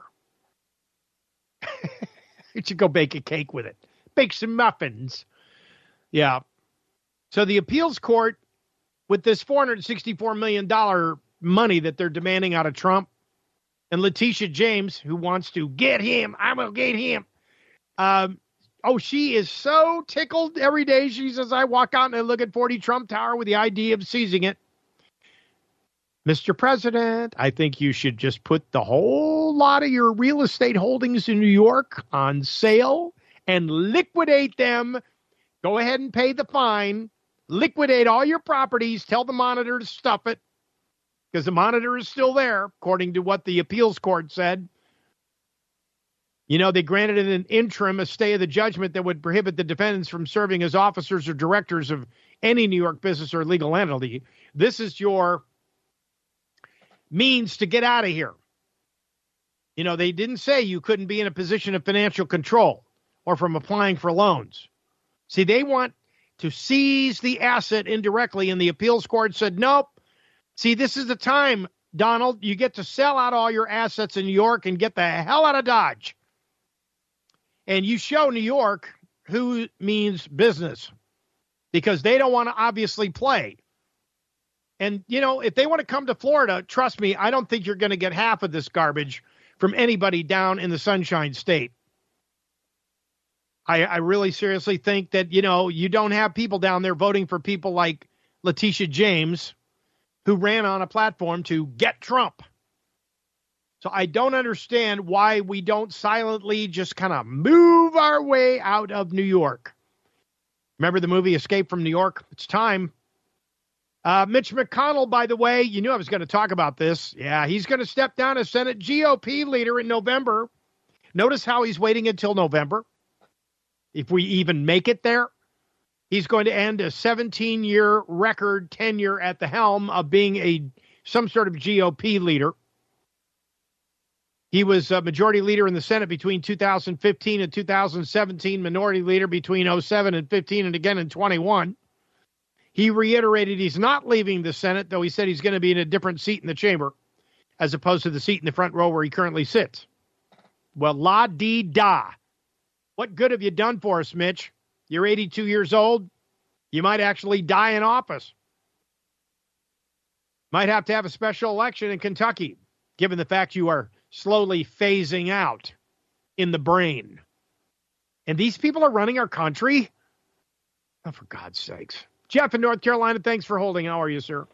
You should go bake a cake with it. Bake some muffins. Yeah. So the appeals court, with this $464 million money that they're demanding out of Trump, and Letitia James, who wants to get him, I will get him. She is so tickled every day. She says, I walk out and I look at 40 Trump Tower with the idea of seizing it. Mr. President, I think you should just put the whole lot of your real estate holdings in New York on sale and liquidate them. Go ahead and pay the fine. Liquidate all your properties. Tell the Monitor to stuff it, because the Monitor is still there, according to what the appeals court said. They granted in an interim a stay of the judgment that would prohibit the defendants from serving as officers or directors of any New York business or legal entity. This is your means to get out of here. They didn't say you couldn't be in a position of financial control or from applying for loans. See, they want to seize the asset indirectly, and the appeals court said, nope. See, this is the time, Donald, you get to sell out all your assets in New York and get the hell out of Dodge. And you show New York who means business, because they don't want to obviously play. And, if they want to come to Florida, trust me, I don't think you're going to get half of this garbage from anybody down in the Sunshine State. I really seriously think that, you don't have people down there voting for people like Letitia James, who ran on a platform to get Trump. So I don't understand why we don't silently just kind of move our way out of New York. Remember the movie Escape from New York? It's time. Mitch McConnell, by the way, you knew I was going to talk about this. Yeah, he's going to step down as Senate GOP leader in November. Notice how he's waiting until November. If we even make it there, he's going to end a 17-year record tenure at the helm of being some sort of GOP leader. He was a majority leader in the Senate between 2015 and 2017, minority leader between 07 and 15, and again in 21. He reiterated he's not leaving the Senate, though he said he's going to be in a different seat in the chamber, as opposed to the seat in the front row where he currently sits. Well, la-dee-da. What good have you done for us, Mitch? You're 82 years old. You might actually die in office. Might have to have a special election in Kentucky, given the fact you are slowly phasing out in the brain. And these people are running our country? Oh, for God's sakes. Jeff in North Carolina, thanks for holding. How are you, sir?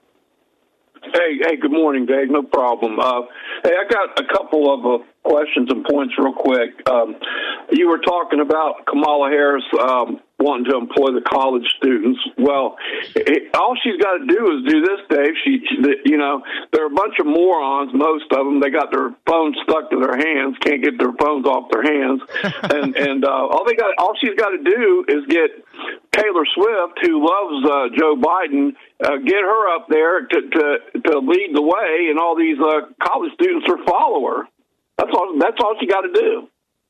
Hey, good morning, Dave. No problem. Hey, I got a couple of questions and points real quick. You were talking about Kamala Harris wanting to employ the college students. Well, all she's got to do is do this, Dave. They're a bunch of morons, most of them. They got their phones stuck to their hands, can't get their phones off their hands. and all she's got to do is get Taylor Swift, who loves Joe Biden, get her up there to lead the way, and all these college students will follow her. That's all she got to do.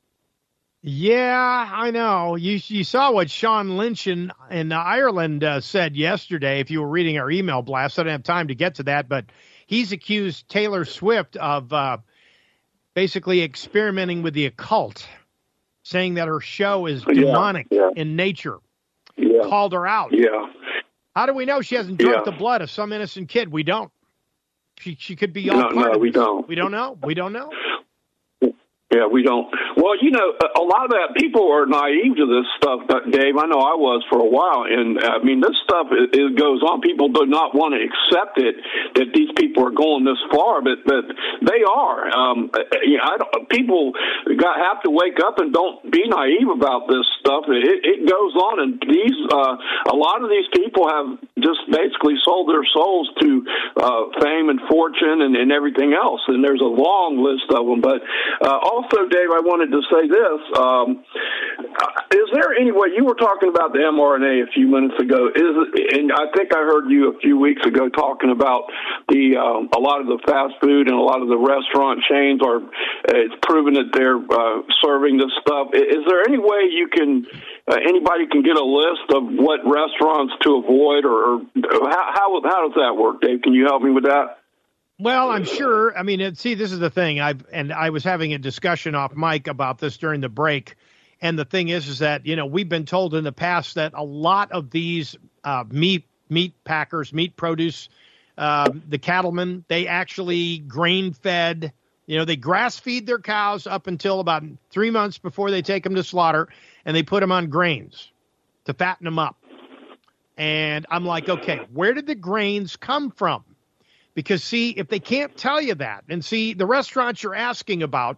Yeah, I know. You saw what Sean Lynch in Ireland said yesterday. If you were reading our email blast, I don't have time to get to that, but he's accused Taylor Swift of basically experimenting with the occult, saying that her show is demonic in nature. Yeah. Called her out. Yeah. How do we know she hasn't drunk the blood of some innocent kid? We don't. She could be all part of we this. Don't. We don't know. We don't know. Yeah, we don't. Well, a lot of that people are naive to this stuff, Dave. I know I was for a while, and this stuff it goes on. People do not want to accept it that these people are going this far, but they are. People have to wake up and don't be naive about this stuff. It goes on, and a lot of these people have just basically sold their souls to fame and fortune and everything else, and there's a long list of them. But also, Dave, I wanted to say this. Is there any way, you were talking about the mRNA a few minutes ago, and I think I heard you a few weeks ago talking about a lot of the fast food and a lot of the restaurant chains it's proven that they're serving this stuff. Is there any way anybody can get a list of what restaurants to avoid, or how does that work, Dave? Can you help me with that? Well, I'm sure. I mean, see, this is the thing. I was having a discussion off mic about this during the break. And the thing is that, we've been told in the past that a lot of these meat packers, meat produce, the cattlemen, they actually grain fed, they grass feed their cows up until about 3 months before they take them to slaughter, and they put them on grains to fatten them up. And I'm like, okay, where did the grains come from? Because, see, if they can't tell you that, and see, the restaurants you're asking about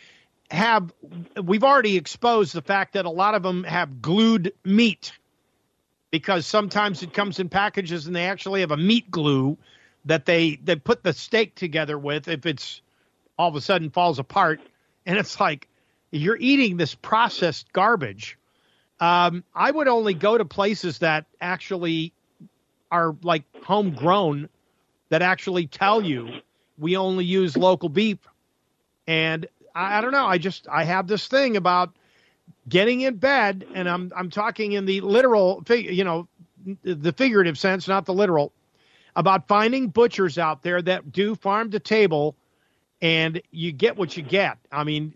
we've already exposed the fact that a lot of them have glued meat, because sometimes it comes in packages and they actually have a meat glue that they put the steak together with if it's all of a sudden falls apart. And it's like, you're eating this processed garbage. I would only go to places that actually are like homegrown, that actually tell you we only use local beef. And I don't know. I have this thing about getting in bed, and I'm talking in the literal, the figurative sense, not the literal, about finding butchers out there that do farm to table, and you get what you get. I mean,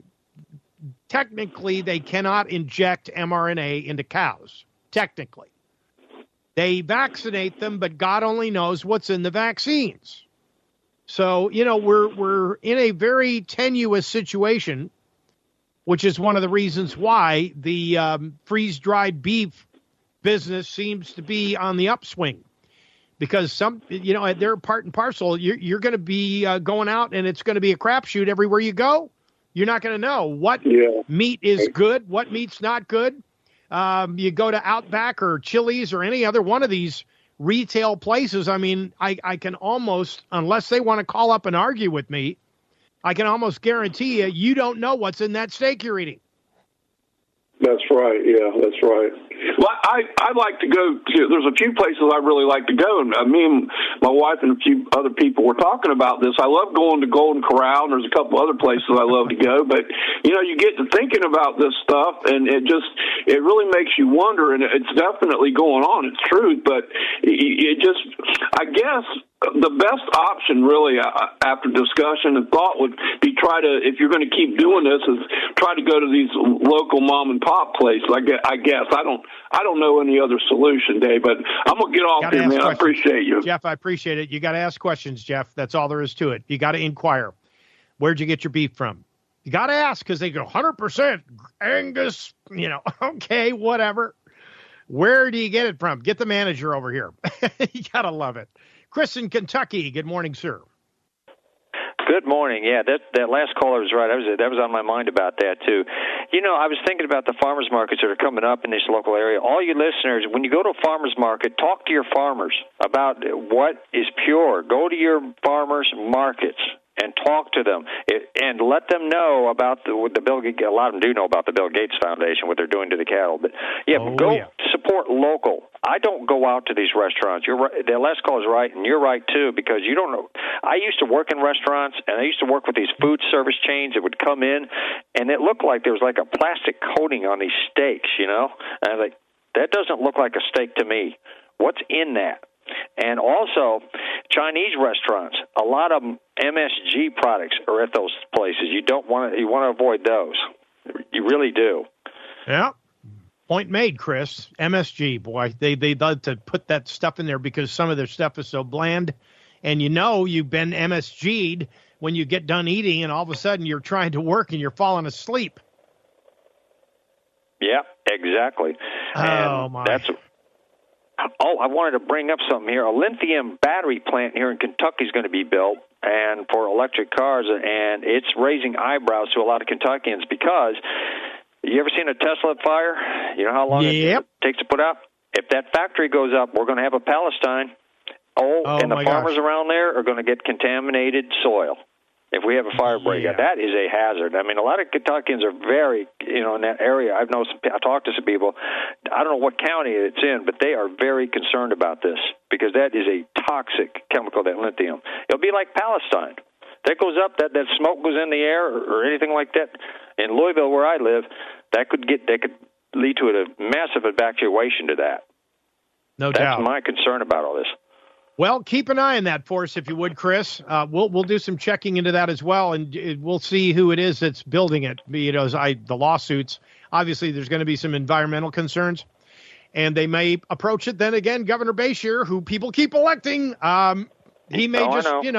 technically, they cannot inject mRNA into cows, technically. They vaccinate them, but God only knows what's in the vaccines. So, we're in a very tenuous situation, which is one of the reasons why the freeze-dried beef business seems to be on the upswing. Because they're part and parcel. You're going to be going out, and it's going to be a crapshoot everywhere you go. You're not going to know what meat is good, what meat's not good. You go to Outback or Chili's or any other one of these retail places. I mean, I can almost, unless they want to call up and argue with me, I can almost guarantee you don't know what's in that steak you're eating. That's right. Yeah, that's right. Well, I like to go to, there's a few places I really like to go, and me and my wife and a few other people were talking about this. I love going to Golden Corral, and there's a couple other places I love to go, but, you get to thinking about this stuff, and it really makes you wonder, and it's definitely going on. It's truth, but I guess the best option really after discussion and thought would be if you're going to keep doing this, is try to go to these local mom and pop places. I guess I don't know any other solution, Dave, but I'm going to get off here, man. I appreciate you. Jeff, I appreciate it. You got to ask questions, Jeff. That's all there is to it. You got to inquire. Where'd you get your beef from? You got to ask, because they go 100% Angus, okay, whatever. Where do you get it from? Get the manager over here. You got to love it. Chris in Kentucky. Good morning, sir. Good morning. Yeah, that last caller was right. That was on my mind about that, too. I was thinking about the farmers markets that are coming up in this local area. All you listeners, when you go to a farmers market, talk to your farmers about what is pure. Go to your farmers markets and talk to them and let them know about the Bill Gates. A lot of them do know about the Bill Gates Foundation, what they're doing to the cattle. But support local. I don't go out to these restaurants. You're right. The last call is right, and you're right too, because you don't know. I used to work in restaurants, and I used to work with these food service chains that would come in, and it looked like there was like a plastic coating on these steaks, And I was like, that doesn't look like a steak to me. What's in that? And also, Chinese restaurants, a lot of them, MSG products are at those places. You want to avoid those. You really do. Yeah. Point made, Chris. MSG, boy, they love to put that stuff in there because some of their stuff is so bland. And you've been MSG'd when you get done eating, and all of a sudden you're trying to work and you're falling asleep. Yeah, exactly. Oh, my. I wanted to bring up something here. A lithium battery plant here in Kentucky is going to be built, and for electric cars, and it's raising eyebrows to a lot of Kentuckians because you ever seen a Tesla fire? You know how long it takes to put out? If that factory goes up, we're going to have a Palestine. And the farmers around there are going to get contaminated soil. If we have a fire breakout, that is a hazard. I mean, a lot of Kentuckians are very, in that area. I talked to some people. I don't know what county it's in, but they are very concerned about this because that is a toxic chemical, that lithium. It'll be like Palestine. That goes up, that smoke goes in the air or anything like that. In Louisville, where I live, that could lead to a massive evacuation to that. No doubt. That's my concern about all this. Well, keep an eye on that for us, if you would, Chris. We'll do some checking into that as well, and we'll see who it is that's building it. The lawsuits. Obviously, there's going to be some environmental concerns, and they may approach it. Then again, Governor Beshear, who people keep electing, he may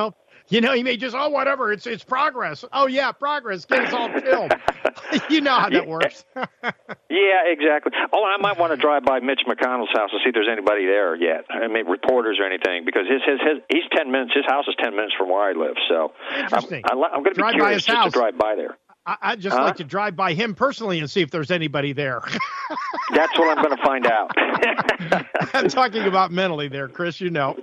he may just, whatever, it's progress. Oh, yeah, progress. Get us all killed. You know how that works. Yeah, exactly. I might want to drive by Mitch McConnell's house and see if there's anybody there yet. I mean, reporters or anything, because he's 10 minutes. His house is 10 minutes from where I live. So interesting. I'm going to be curious just to drive by there. I'd just like to drive by him personally and see if there's anybody there. That's what I'm going to find out. I'm talking about mentally there, Chris,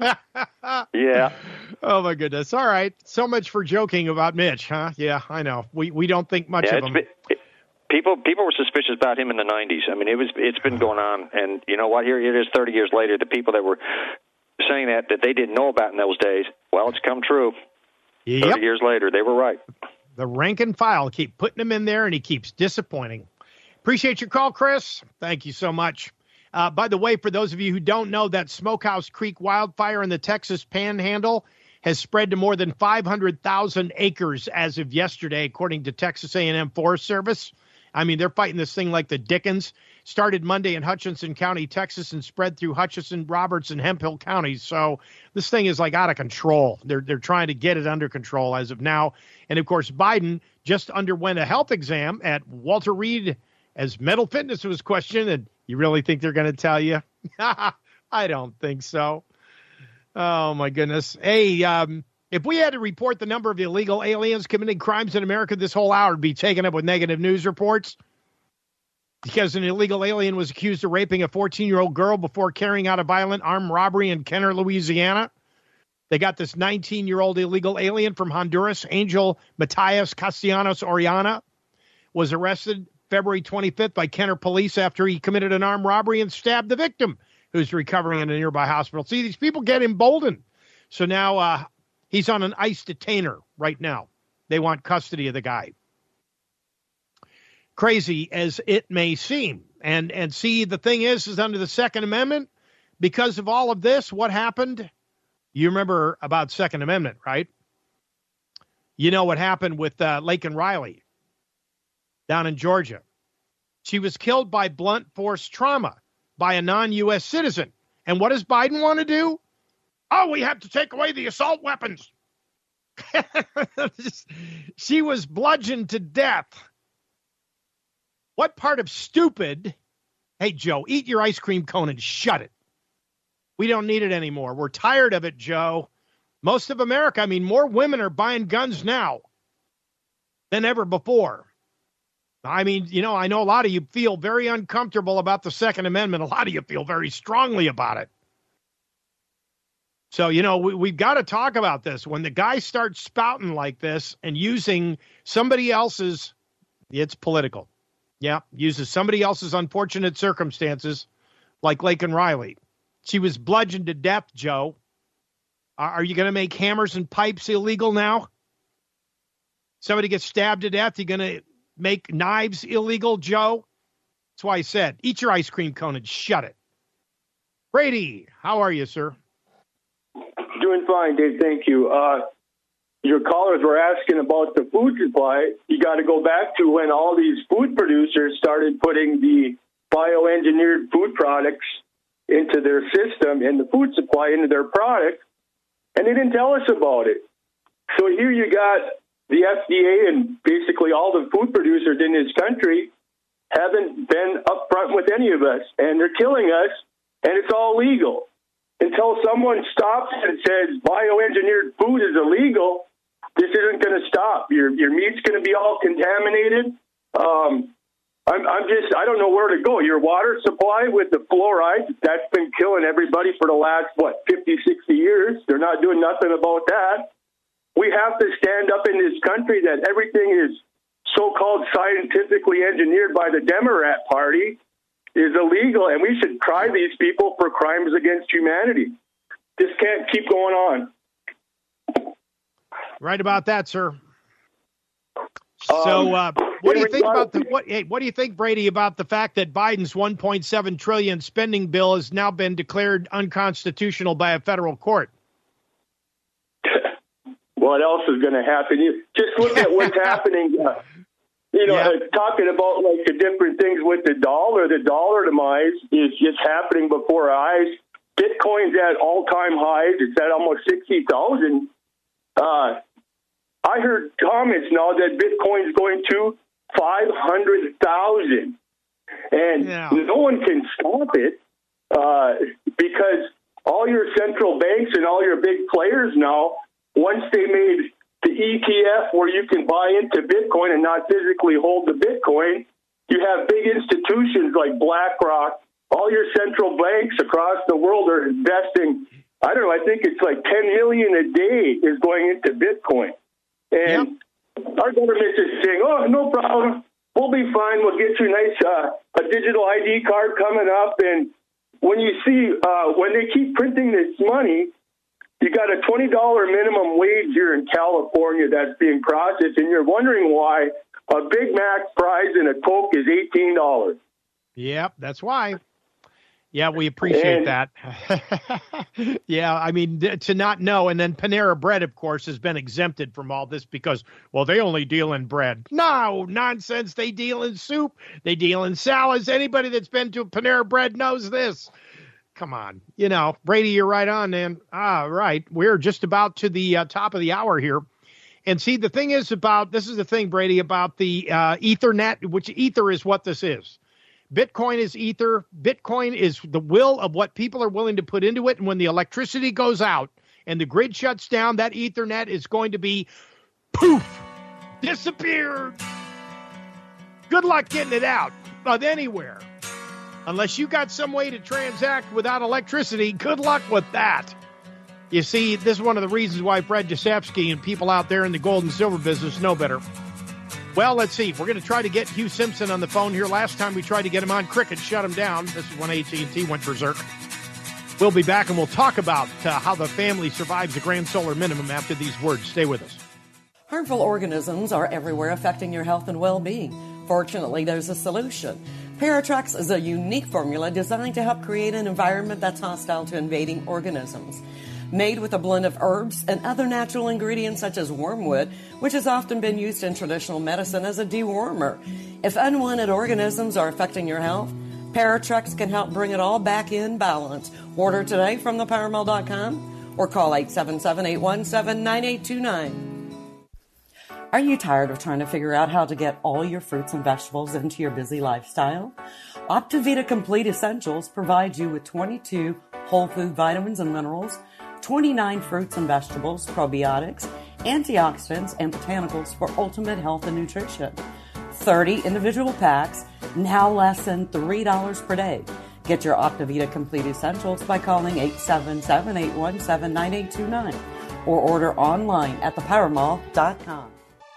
Yeah. Oh, my goodness. All right. So much for joking about Mitch, huh? Yeah, I know. We don't think much of him. People were suspicious about him in the 90s. I mean, it's been going on. And you know what? Here it is 30 years later. The people that were saying that they didn't know about in those days, well, it's come true. 30 years later, they were right. The rank and file keep putting him in there, and he keeps disappointing. Appreciate your call, Chris. Thank you so much. By the way, for those of you who don't know, that Smokehouse Creek wildfire in the Texas Panhandle has spread to more than 500,000 acres as of yesterday, according to Texas A&M Forest Service. I mean, they're fighting this thing like the Dickens. Started Monday in Hutchinson County, Texas, and spread through Hutchinson, Roberts, and Hemphill counties. So this thing is like out of control. They're trying to get it under control as of now. And, of course, Biden just underwent a health exam at Walter Reed as mental fitness was questioned. And you really think they're going to tell you? I don't think so. Oh, my goodness. Hey, if we had to report the number of illegal aliens committing crimes in America, this whole hour would be taken up with negative news reports. Because an illegal alien was accused of raping a 14-year-old girl before carrying out a violent armed robbery in Kenner, Louisiana. They got this 19-year-old illegal alien from Honduras, Angel Matias Castellanos Oriana, was arrested February 25th by Kenner police after he committed an armed robbery and stabbed the victim, who's recovering in a nearby hospital. See, these people get emboldened. So now he's on an ICE detainer right now. They want custody of the guy. Crazy as it may seem. And see, the thing is under the Second Amendment, because of all of this, what happened? You remember about Second Amendment, right? You know what happened with Laken Riley down in Georgia. She was killed by blunt force trauma by a non-U.S. citizen. And what does Biden want to do? Oh, we have to take away the assault weapons. She was bludgeoned to death. What part of stupid? Hey, Joe, eat your ice cream cone and shut it. We don't need it anymore. We're tired of it, Joe. Most of America, I mean, more women are buying guns now than ever before. I mean, you know, I know a lot of you feel very uncomfortable about the Second Amendment. A lot of you feel very strongly about it. So, you know, we've got to talk about this. When the guy starts spouting like this and using somebody else's, it's political. Yeah, uses somebody else's unfortunate circumstances, like Laken Riley. She was bludgeoned to death, Joe. Are you going to make hammers and pipes illegal now? Somebody gets stabbed to death, you're going to make knives illegal, Joe? That's why I said, eat your ice cream cone and shut it. Brady, how are you, sir? Doing fine, Dave. Thank you. Your callers were asking about the food supply. You got to go back to when all these food producers started putting the bioengineered food products into their system and the food supply into their product, and they didn't tell us about it. So here you got the FDA and basically all the food producers in this country haven't been upfront with any of us, and they're killing us, and it's all legal. Until someone stops and says bioengineered food is illegal, this isn't going to stop. Your meat's going to be all contaminated. I don't know where to go. Your water supply with the fluoride, that's been killing everybody for the last, 50, 60 years. They're not doing nothing about that. We have to stand up in this country that everything is so-called scientifically engineered by the Democrat Party is illegal, and we should try these people for crimes against humanity. This can't keep going on. Right about that, sir. So, what do you think about what do you think, Brady, about the fact that Biden's $1.7 trillion spending bill has now been declared unconstitutional by a federal court? What else is going to happen? You just look at what's happening. Talking about like the different things with the dollar demise is just happening before our eyes. Bitcoin's at all-time highs. It's at almost 60,000. I heard comments now that Bitcoin's going to 500,000, and no one can stop it because all your central banks and all your big players now, once they made the ETF where you can buy into Bitcoin and not physically hold the Bitcoin, you have big institutions like BlackRock. All your central banks across the world are investing. I don't know. I think it's like $10 million a day is going into Bitcoin. And our government is saying, oh, no problem. We'll be fine. We'll get you a digital ID card coming up. And when you see, when they keep printing this money, you got a $20 minimum wage here in California that's being processed. And you're wondering why a Big Mac, fries, and a Coke is $18. Yep, that's why. Yeah, we appreciate that. Yeah, I mean, to not know. And then Panera Bread, of course, has been exempted from all this because, well, they only deal in bread. No, nonsense. They deal in soup. They deal in salads. Anybody that's been to Panera Bread knows this. Come on. You know, Brady, you're right on, man. All right. We're just about to the top of the hour here. And see, the thing is this is the thing, Brady, about the Ethernet, which Ether is what this is. Bitcoin is Ether. Bitcoin is the will of what people are willing to put into it. And when the electricity goes out and the grid shuts down, that Ethernet is going to be poof, disappeared. Good luck getting it out of anywhere. Unless you got some way to transact without electricity, good luck with that. You see, this is one of the reasons why Fred Jasepsky and people out there in the gold and silver business know better. Well, let's see. We're going to try to get Hugh Simpson on the phone here. Last time we tried to get him on, Cricket shut him down. This is when AT&T went berserk. We'll be back, and we'll talk about how the family survives the grand solar minimum after these words. Stay with us. Harmful organisms are everywhere affecting your health and well-being. Fortunately, there's a solution. Paratrex is a unique formula designed to help create an environment that's hostile to invading organisms. Made with a blend of herbs and other natural ingredients such as wormwood, which has often been used in traditional medicine as a dewormer. If unwanted organisms are affecting your health, Paratrex can help bring it all back in balance. Order today from thepowermall.com or call 877-817-9829. Are you tired of trying to figure out how to get all your fruits and vegetables into your busy lifestyle? Optivita Complete Essentials provides you with 22 whole food vitamins and minerals, 29 fruits and vegetables, probiotics, antioxidants, and botanicals for ultimate health and nutrition. 30 individual packs, now less than $3 per day. Get your Optivita Complete Essentials by calling 877-817-9829 or order online at thepowermall.com.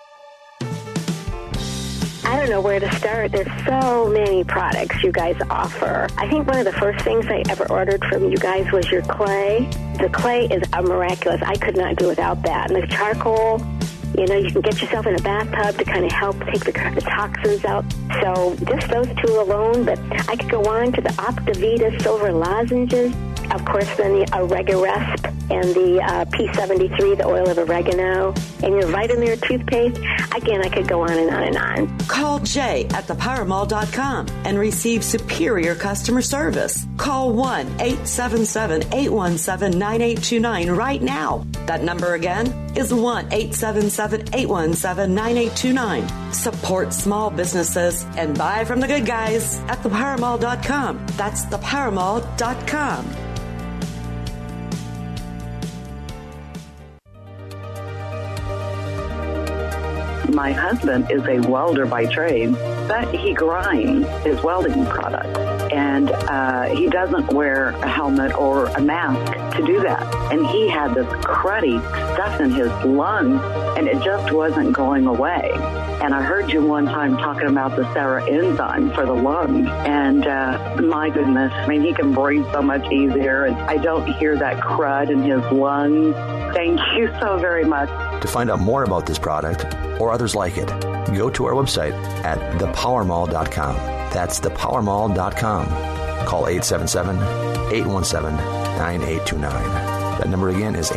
I don't know where to start. There's so many products you guys offer. I think one of the first things I ever ordered from you guys was your clay. The clay is miraculous. I could not do without that. And the charcoal, you know, you can get yourself in a bathtub to kind of help take the toxins out. So just those two alone, but I could go on to the Optivita silver lozenges. Of course, then the Oregaresp and the P73, the oil of oregano, and your Vitamir toothpaste. Again, I could go on and on and on. Call Jay at thepowermall.com and receive superior customer service. Call 1-877-817-9829 right now. That number again is 1-877-817-9829. Support small businesses and buy from the good guys at thepowermall.com. That's thepowermall.com. My husband is a welder by trade, but he grinds his welding product. And he doesn't wear a helmet or a mask to do that. And he had this cruddy stuff in his lungs, and it just wasn't going away. And I heard you one time talking about the Sarah enzyme for the lungs. And my goodness, I mean, he can breathe so much easier, and I don't hear that crud in his lungs. Thank you so very much. To find out more about this product or others like it, go to our website at thepowermall.com. That's thepowermall.com. Call 877-817-9829. That number again is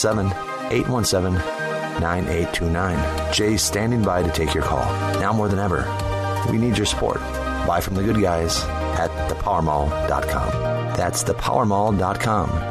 877-817-9829. Jay's standing by to take your call. Now more than ever, we need your support. Buy from the good guys at thepowermall.com. That's thepowermall.com.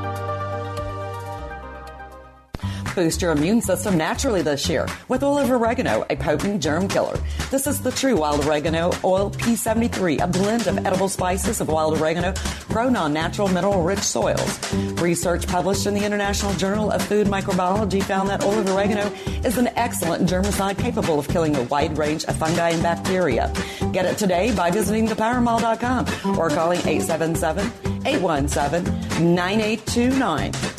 Boost your immune system naturally this year with oil of oregano, a potent germ killer. This is the true wild oregano oil P73, a blend of edible spices of wild oregano grown on natural mineral-rich soils. Research published in the International Journal of Food Microbiology found that oil of oregano is an excellent germicide capable of killing a wide range of fungi and bacteria. Get it today by visiting thepowermall.com or calling 877-817-9829.